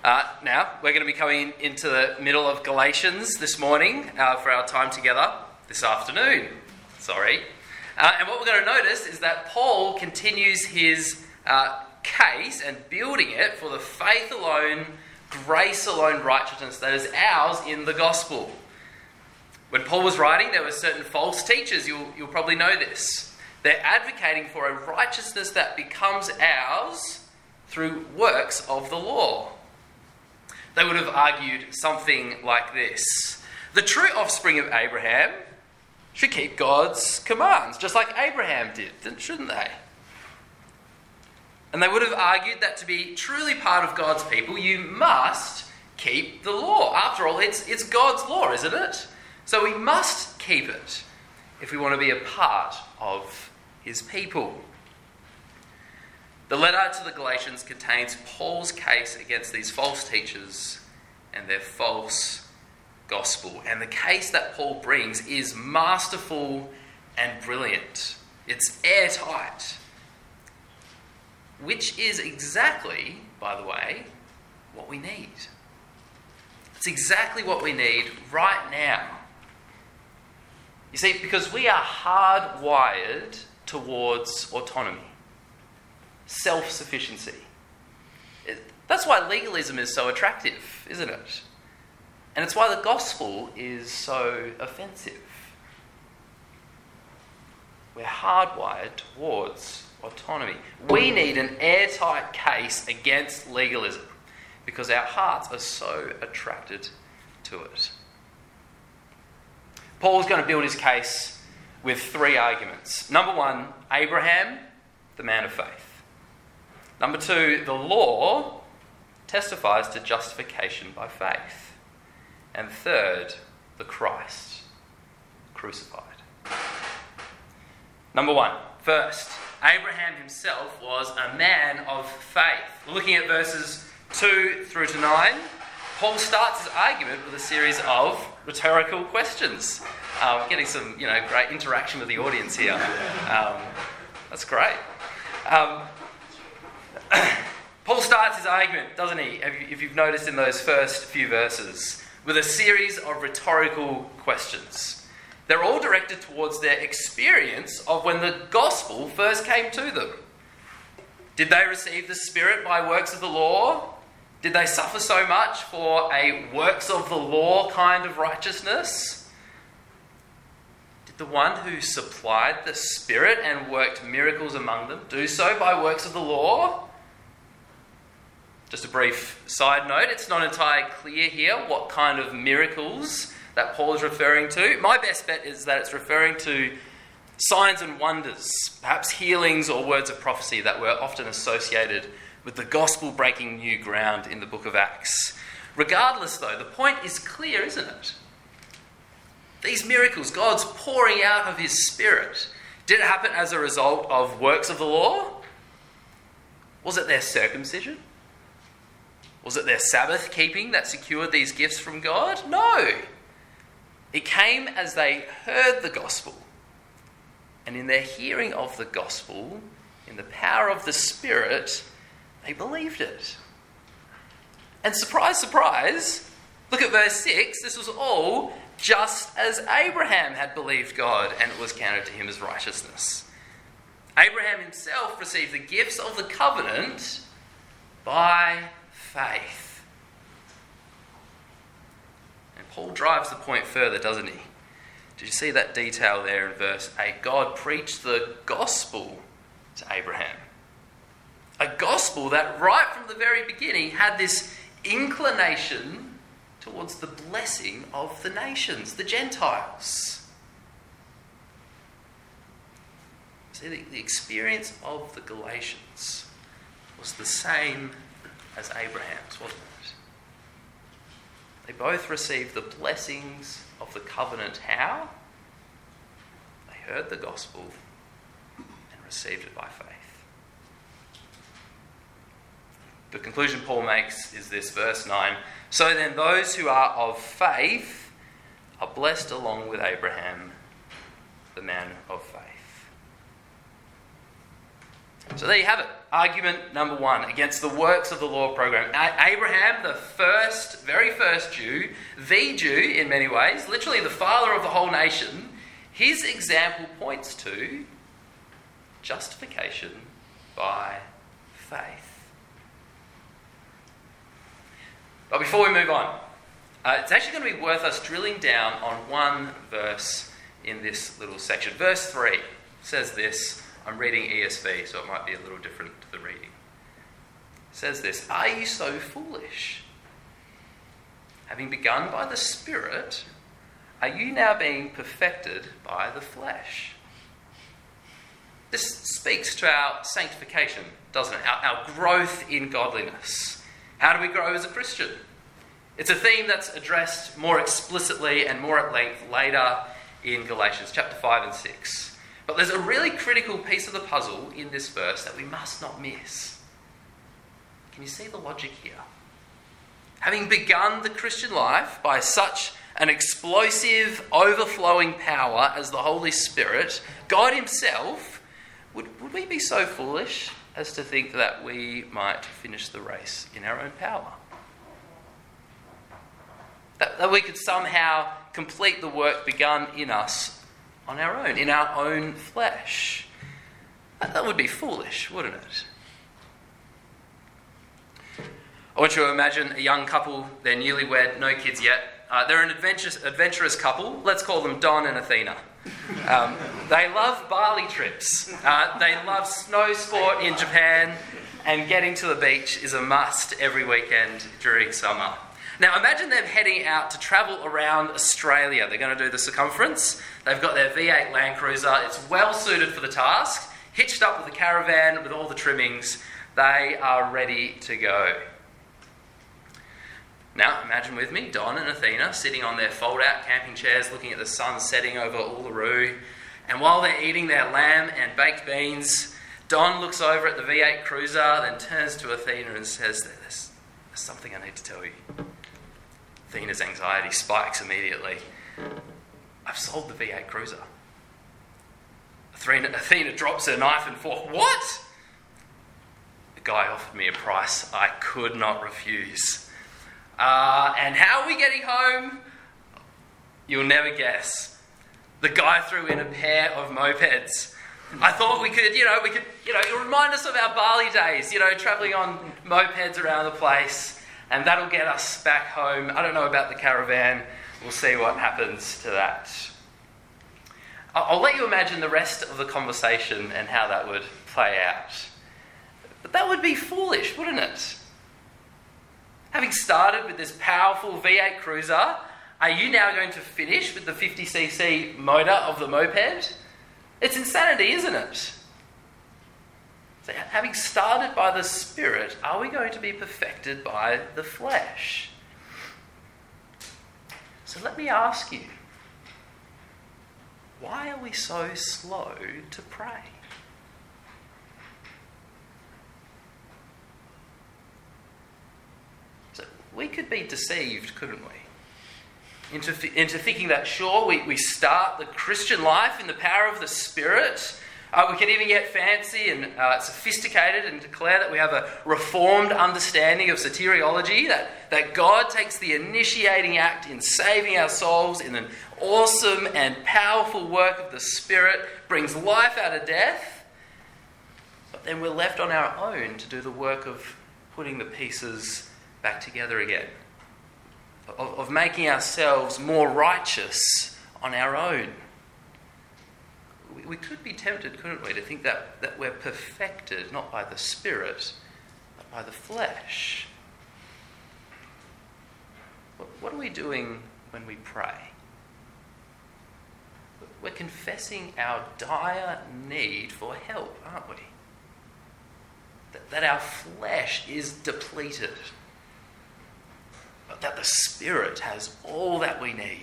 Now, we're going to be coming into the middle of Galatians this morning for our time together this afternoon. And what we're going to notice is that Paul continues his case and building it for the faith alone, grace alone righteousness that is ours in the gospel. When Paul was writing, there were certain false teachers. You'll probably know this. They're advocating for a righteousness that becomes ours through works of the law. They would have argued something like this: the true offspring of Abraham should keep God's commands, just like Abraham did, shouldn't they? And they would have argued that to be truly part of God's people, you must keep the law. After all, it's God's law, isn't it? So we must keep it if we want to be a part of his people. The letter to the Galatians contains Paul's case against these false teachers and their false gospel. And the case that Paul brings is masterful and brilliant. It's airtight. Which is exactly, by the way, what we need. It's exactly what we need right now. You see, because we are hardwired towards autonomy, self-sufficiency. That's why legalism is so attractive, isn't it? And it's why the gospel is so offensive. We're hardwired towards autonomy. We need an airtight case against legalism because our hearts are so attracted to it. Paul's going to build his case with three arguments. Number one, Abraham, the man of faith. Number two, the law testifies to justification by faith. And third, the Christ, crucified. Number one, first, Abraham himself was a man of faith. Looking at verses 2 through to 9, Paul starts his argument with a series of rhetorical questions. Getting some, great interaction with the audience here. That's great. Paul starts his argument, doesn't he, if you've noticed in those first few verses, with a series of rhetorical questions. They're all directed towards their experience of when the gospel first came to them. Did they receive the Spirit by works of the law? Did they suffer so much for a works of the law kind of righteousness? Did the one who supplied the Spirit and worked miracles among them do so by works of the law? Just a brief side note, it's not entirely clear here what kind of miracles that Paul is referring to. My best bet is that it's referring to signs and wonders, perhaps healings or words of prophecy that were often associated with the gospel breaking new ground in the book of Acts. Regardless, though, the point is clear, isn't it? These miracles, God's pouring out of his Spirit, did it happen as a result of works of the law? Was it their circumcision? Was it their Sabbath keeping that secured these gifts from God? No. It came as they heard the gospel. And in their hearing of the gospel, in the power of the Spirit, they believed it. And surprise, surprise, look at verse 6. This was all just as Abraham had believed God, and it was counted to him as righteousness. Abraham himself received the gifts of the covenant by faith. And Paul drives the point further, doesn't he? Did you see that detail there in verse 8? God preached the gospel to Abraham. A gospel that right from the very beginning had this inclination towards the blessing of the nations, the Gentiles. See, the experience of the Galatians was the same as Abraham's, wasn't it? They both received the blessings of the covenant. How? They heard the gospel and received it by faith. The conclusion Paul makes is this, verse 9. So then those who are of faith are blessed along with Abraham, the man of faith. So there you have it. Argument number 1 against the works of the law program. Abraham, the very first Jew, the Jew in many ways, literally the father of the whole nation, his example points to justification by faith. But before we move on, it's actually going to be worth us drilling down on one verse in this little section. Verse 3 says this. I'm reading ESV, so it might be a little different to the reading. It says this: "Are you so foolish? Having begun by the Spirit, are you now being perfected by the flesh?" This speaks to our sanctification, doesn't it? Our growth in godliness. How do we grow as a Christian? It's a theme that's addressed more explicitly and more at length later in Galatians chapter 5 and 6. But there's a really critical piece of the puzzle in this verse that we must not miss. Can you see the logic here? Having begun the Christian life by such an explosive, overflowing power as the Holy Spirit, God Himself, would we be so foolish as to think that we might finish the race in our own power? That we could somehow complete the work begun in us on our own, in our own flesh. That would be foolish, wouldn't it? I want you to imagine a young couple, they're newlywed, no kids yet. They're an adventurous couple. Let's call them Don and Athena. They love Bali trips. They love snow sport in Japan, and getting to the beach is a must every weekend during summer. Now imagine them heading out to travel around Australia. They're going to do the circumference. They've got their V8 Land Cruiser. It's well suited for the task. Hitched up with a caravan with all the trimmings. They are ready to go. Now imagine with me Don and Athena sitting on their fold-out camping chairs looking at the sun setting over Uluru. And while they're eating their lamb and baked beans, Don looks over at the V8 Cruiser, then turns to Athena and says, there's something I need to tell you. Athena's anxiety spikes immediately. I've sold the V8 Cruiser. Athena drops her knife and fork. What? The guy offered me a price I could not refuse. And how are we getting home? You'll never guess. The guy threw in a pair of mopeds. I thought we could, it'll remind us of our Bali days, travelling on mopeds around the place. And that'll get us back home. I don't know about the caravan. We'll see what happens to that. I'll let you imagine the rest of the conversation and how that would play out. But that would be foolish, wouldn't it? Having started with this powerful V8 Cruiser, are you now going to finish with the 50cc motor of the moped? It's insanity, isn't it? So having started by the Spirit, are we going to be perfected by the flesh? So let me ask you, why are we so slow to pray? So we could be deceived, couldn't we? Into thinking that, sure, we start the Christian life in the power of the Spirit. We can even get fancy and sophisticated and declare that we have a reformed understanding of soteriology, that God takes the initiating act in saving our souls in an awesome and powerful work of the Spirit, brings life out of death, but then we're left on our own to do the work of putting the pieces back together again, of making ourselves more righteous on our own. We could be tempted, couldn't we, to think that we're perfected not by the Spirit, but by the flesh. What are we doing when we pray? We're confessing our dire need for help, aren't we? That our flesh is depleted, but that the Spirit has all that we need.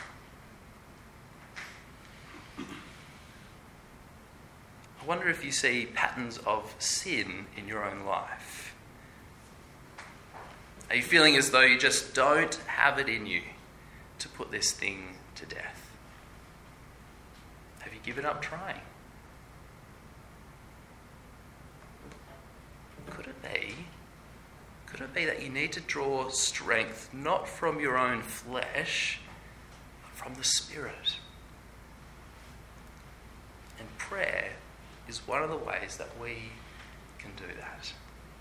I wonder if you see patterns of sin in your own life. Are you feeling as though you just don't have it in you to put this thing to death? Have you given up trying? could it be? Could it be that you need to draw strength not from your own flesh, but from the Spirit? And prayer is one of the ways that we can do that.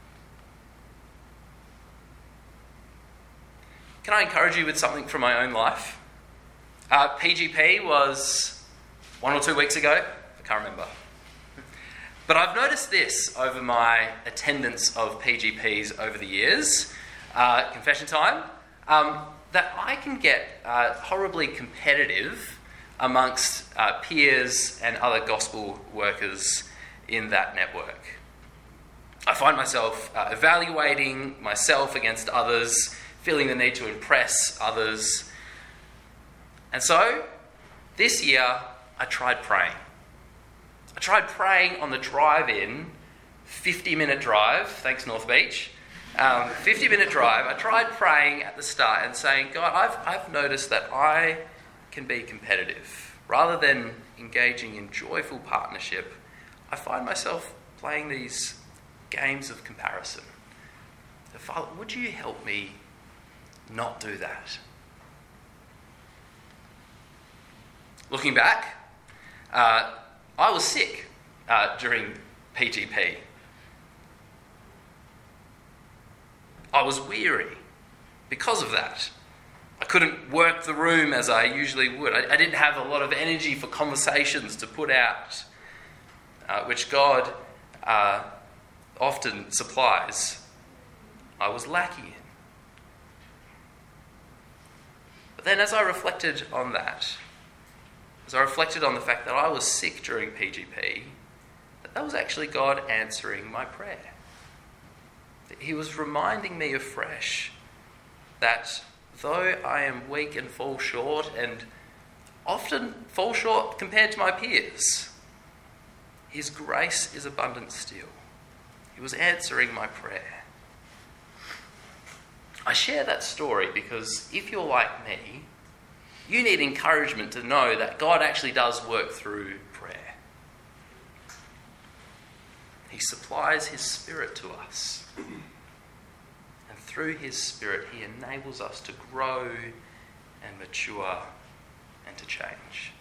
Can I encourage you with something from my own life? PGP was 1 or 2 weeks ago. I can't remember. But I've noticed this over my attendance of PGPs over the years, confession time, that I can get horribly competitive amongst peers and other gospel workers in that network. I find myself evaluating myself against others, feeling the need to impress others. And so, this year, I tried praying. I tried praying on the drive-in, 50-minute drive, thanks North Beach, 50-minute drive. I tried praying at the start and saying, God, I've noticed that I can be competitive. Rather than engaging in joyful partnership, I find myself playing these games of comparison. So, Father, would you help me not do that? Looking back, I was sick during PGP. I was weary because of that. I couldn't work the room as I usually would. I didn't have a lot of energy for conversations to put out, which God often supplies. I was lacking in. But then as I reflected on that, as I reflected on the fact that I was sick during PGP, that was actually God answering my prayer. He was reminding me afresh that though I am weak and fall short, and often fall short compared to my peers, His grace is abundant still. He was answering my prayer. I share that story because if you're like me, you need encouragement to know that God actually does work through prayer. He supplies His Spirit to us. And through His Spirit, He enables us to grow and mature and to change.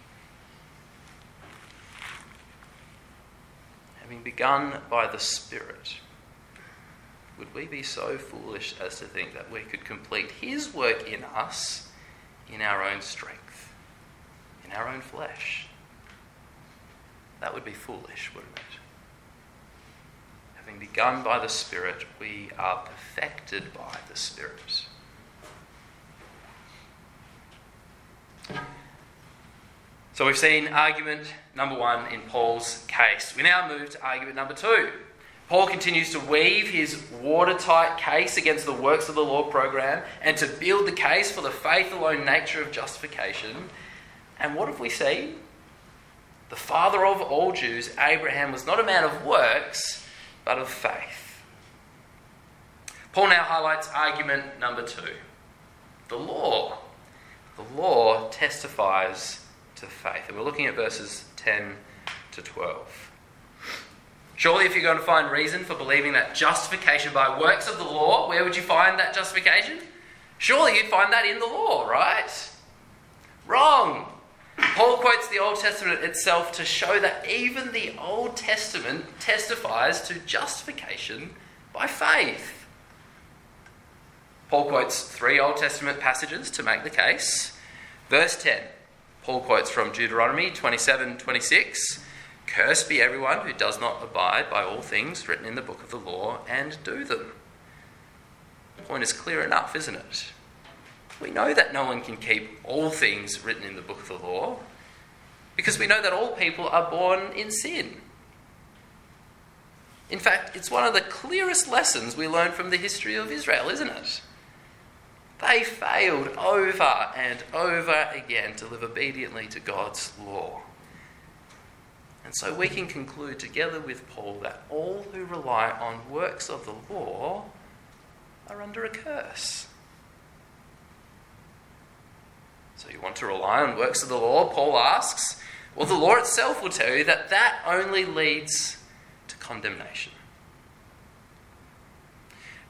Having begun by the Spirit, would we be so foolish as to think that we could complete His work in us in our own strength, in our own flesh? That would be foolish, wouldn't it? Having begun by the Spirit, we are perfected by the Spirit. So we've seen argument number 1 in Paul's case. We now move to argument number 2. Paul continues to weave his watertight case against the works of the law program and to build the case for the faith alone nature of justification. And what have we seen? The father of all Jews, Abraham, was not a man of works, but of faith. Paul now highlights argument number 2. The law. The law testifies to faith. And we're looking at verses 10 to 12. Surely if you're going to find reason for believing that justification by works of the law, where would you find that justification? Surely you'd find that in the law, right? Wrong. Paul quotes the Old Testament itself to show that even the Old Testament testifies to justification by faith. Paul quotes 3 Old Testament passages to make the case. Verse 10, Paul quotes from Deuteronomy 27:26. Cursed be everyone who does not abide by all things written in the book of the law and do them. The point is clear enough, isn't it? We know that no one can keep all things written in the book of the law because we know that all people are born in sin. In fact, it's one of the clearest lessons we learn from the history of Israel, isn't it? They failed over and over again to live obediently to God's law. And so we can conclude together with Paul that all who rely on works of the law are under a curse. So you want to rely on works of the law, Paul asks? Well, the law itself will tell you that that only leads to condemnation.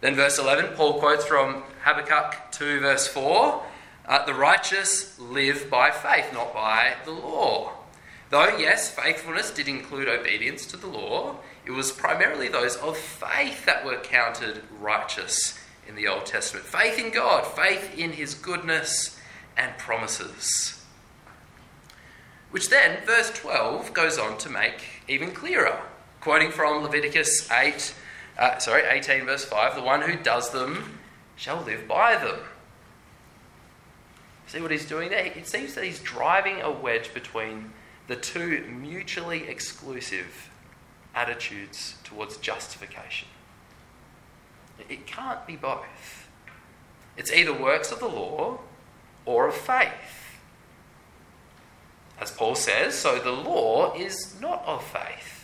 Then verse 11, Paul quotes from Habakkuk 2 verse 4, the righteous live by faith, not by the law. Though, yes, faithfulness did include obedience to the law, it was primarily those of faith that were counted righteous in the Old Testament. Faith in God, faith in his goodness and promises. Which then, verse 12 goes on to make even clearer. Quoting from Leviticus 18 verse 5, the one who does them shall live by them. See what he's doing there? It seems that he's driving a wedge between the two mutually exclusive attitudes towards justification. It can't be both. It's either works of the law or of faith. As Paul says, so the law is not of faith.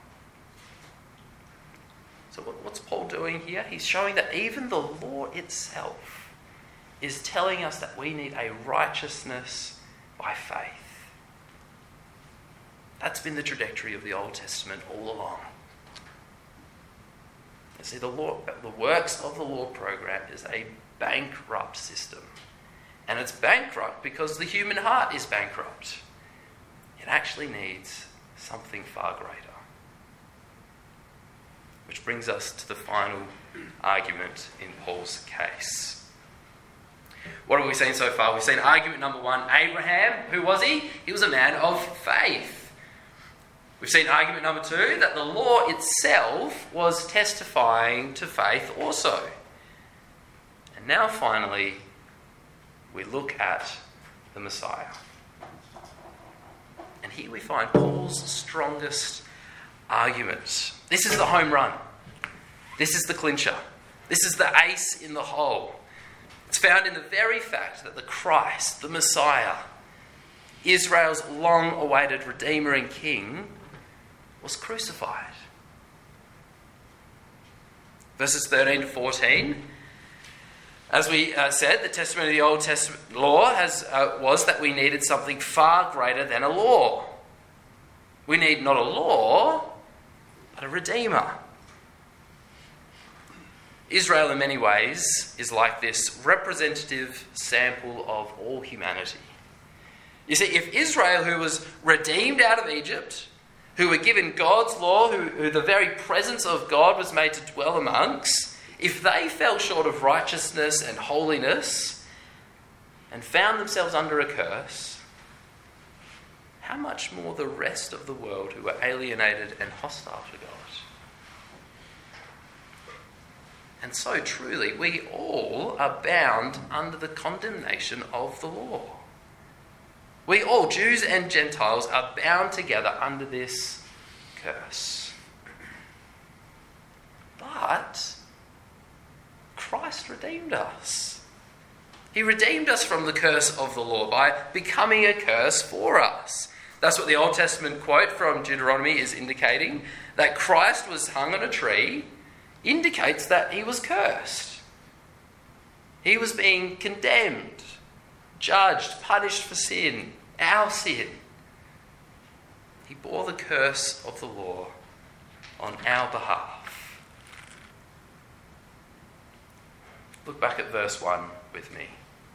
So what's Paul doing here? He's showing that even the law itself is telling us that we need a righteousness by faith. That's been the trajectory of the Old Testament all along. You see, the works of the law program is a bankrupt system. And it's bankrupt because the human heart is bankrupt. It actually needs something far greater. Which brings us to the final argument in Paul's case. What have we seen so far? We've seen argument number one, Abraham. Who was he? He was a man of faith. We've seen argument number two, that the law itself was testifying to faith also. And now finally, we look at the Messiah. And here we find Paul's strongest argument. This is the home run. This is the clincher. This is the ace in the hole. It's found in the very fact that the Christ, the Messiah, Israel's long-awaited Redeemer and King, was crucified. Verses 13 to 14. As we said, the testimony of the Old Testament law was that we needed something far greater than a law. We need not a law, but a Redeemer. Israel, in many ways, is like this representative sample of all humanity. You see, if Israel, who was redeemed out of Egypt, who were given God's law, who the very presence of God was made to dwell amongst, if they fell short of righteousness and holiness and found themselves under a curse, how much more the rest of the world who were alienated and hostile to God? And so truly, we all are bound under the condemnation of the law. We all, Jews and Gentiles, are bound together under this curse. But Christ redeemed us. He redeemed us from the curse of the law by becoming a curse for us. That's what the Old Testament quote from Deuteronomy is indicating, that Christ was hung on a tree indicates that he was cursed. He was being condemned, judged, punished for sin, our sin. He bore the curse of the law on our behalf. Look back at verse 1 with me.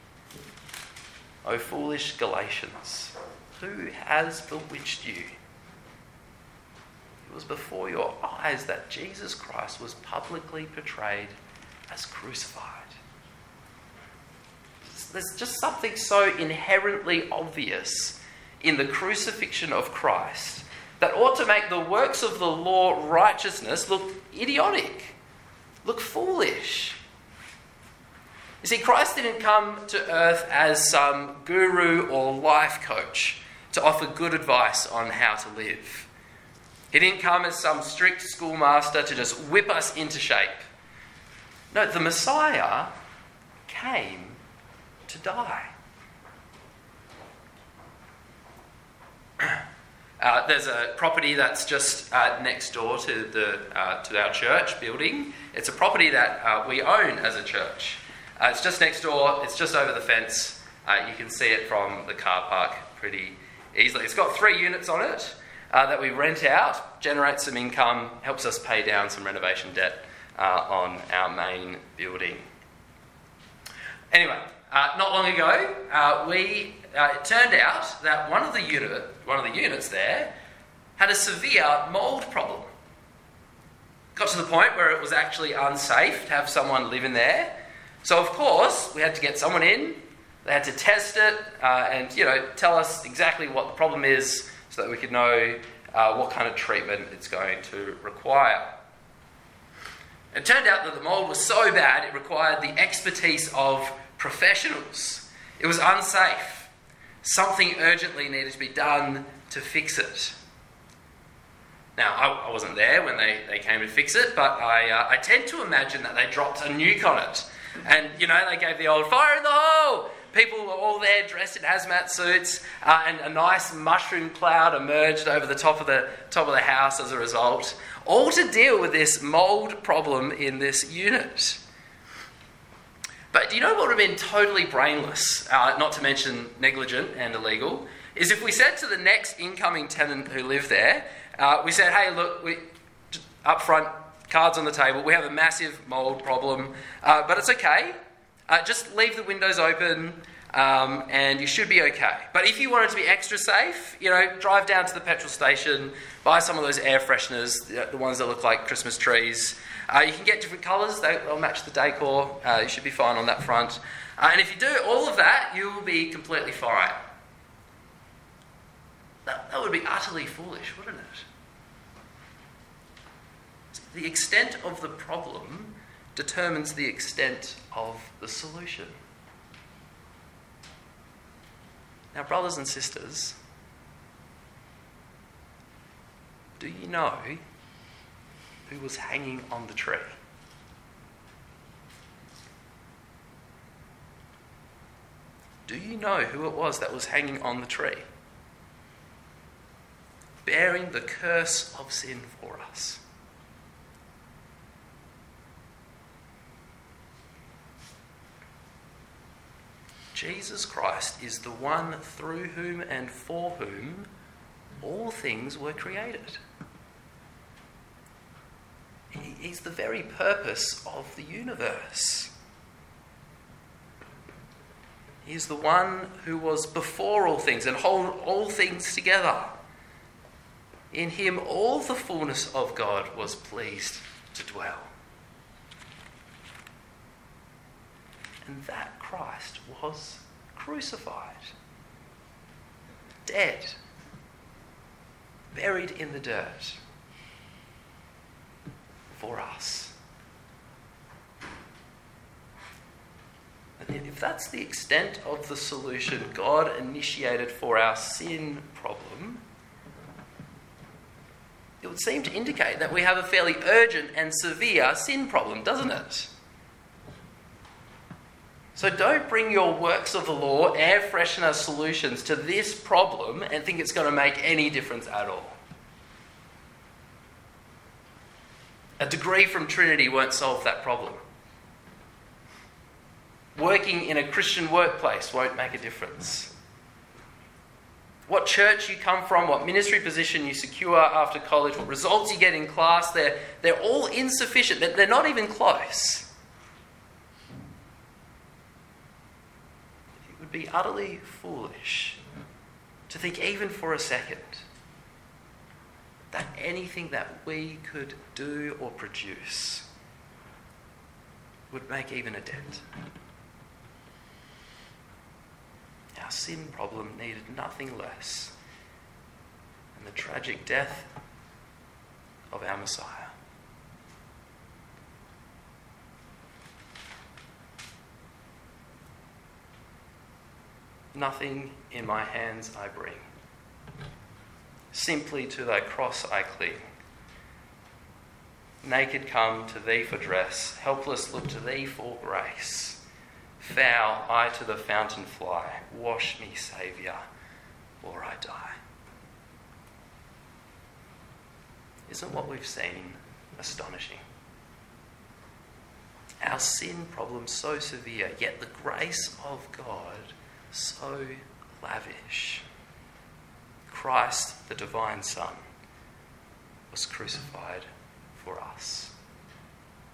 O foolish Galatians, who has bewitched you? It was before your eyes that Jesus Christ was publicly portrayed as crucified. There's just something so inherently obvious in the crucifixion of Christ that ought to make the works of the law righteousness look idiotic, look foolish. You see, Christ didn't come to earth as some guru or life coach to offer good advice on how to live. He didn't come as some strict schoolmaster to just whip us into shape. No, the Messiah came to die. There's a property that's just next door to our church building. It's a property that we own as a church. It's just next door. It's just over the fence. You can see it from the car park pretty easily. It's got 3 units on it that we rent out, generates some income, helps us pay down some renovation debt on our main building. Anyway, not long ago, it turned out that one of the units there had a severe mould problem. Got to the point where it was actually unsafe to have someone live in there. So of course, we had to get someone in. They had to test it and tell us exactly what the problem is so that we could know what kind of treatment it's going to require. It turned out that the mould was so bad it required the expertise of professionals. It was unsafe. Something urgently needed to be done to fix it. Now, I wasn't there when they came to fix it, but I tend to imagine that they dropped a nuke on it. And, they gave the old fire in the hole. People were all there dressed in hazmat suits, and a nice mushroom cloud emerged over the top of the house as a result, all to deal with this mould problem in this unit. But do you know what would have been totally brainless, not to mention negligent and illegal, is if we said to the next incoming tenant who lived there, we said, hey, look, up front, cards on the table, we have a massive mould problem, but it's okay. Just leave the windows open and you should be okay. But if you wanted to be extra safe, drive down to the petrol station, buy some of those air fresheners, the ones that look like Christmas trees. You can get different colours, they'll match the decor. You should be fine on that front. And if you do all of that, you will be completely fine. That would be utterly foolish, wouldn't it? The extent of the problem determines the extent of the solution. Now, brothers and sisters, do you know who was hanging on the tree? Do you know who it was that was hanging on the tree? Bearing the curse of sin for us. Jesus Christ is the one through whom and for whom all things were created. He's the very purpose of the universe. He's the one who was before all things and hold all things together. In him all the fullness of God was pleased to dwell. And that Christ was crucified, dead, buried in the dirt for us. And if that's the extent of the solution God initiated for our sin problem, it would seem to indicate that we have a fairly urgent and severe sin problem, doesn't it? So don't bring your works of the law, air freshener solutions to this problem and think it's going to make any difference at all. A degree from Trinity won't solve that problem. Working in a Christian workplace won't make a difference. What church you come from, what ministry position you secure after college, what results you get in class, they're all insufficient. They're not even close. It would be utterly foolish to think even for a second that anything that we could do or produce would make even a dent. Our sin problem needed nothing less than the tragic death of our Messiah. Nothing in my hands I bring. Simply to thy cross I cling. Naked come to thee for dress, helpless look to thee for grace. Foul I to the fountain fly, wash me, Saviour, or I die. Isn't what we've seen astonishing? Our sin problem so severe, yet the grace of God so lavish. Christ, the divine Son, was crucified for us.